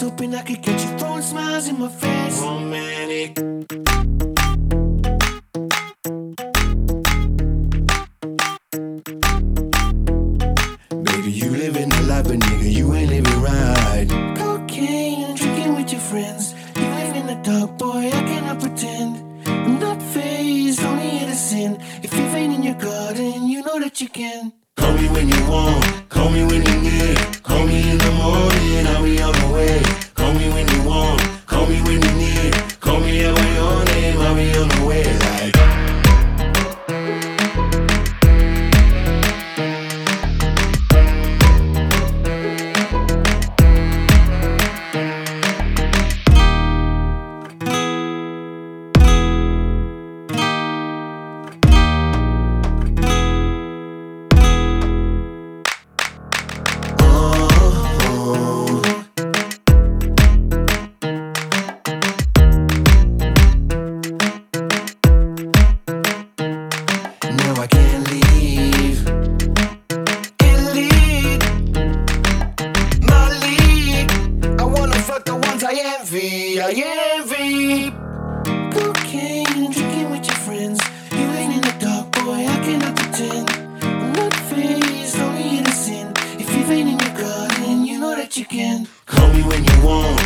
was hoping I could catch you throwing smiles in my face. Romantic. Baby, you living the life, but nigga, you ain't living right. Cocaine and drinking with your friends. You live in the dark, boy, I cannot pretend. I'm not fazed, only here to sin. If you're vain in your garden, you know that you can. Call me when you want, call me when you need. Call me in the morning, I'll be on the way. Call me when you want, call me when you need. Call me out by your name, I'll be on the way. Like I can't leave. Can't leave my league. I wanna fuck the ones I envy. I envy. Cocaine and drinking with your friends. You ain't in the dark, boy, I cannot pretend. I'm not fazed, only innocent. If you've ain't in your garden, you know that you can. Call me when you want,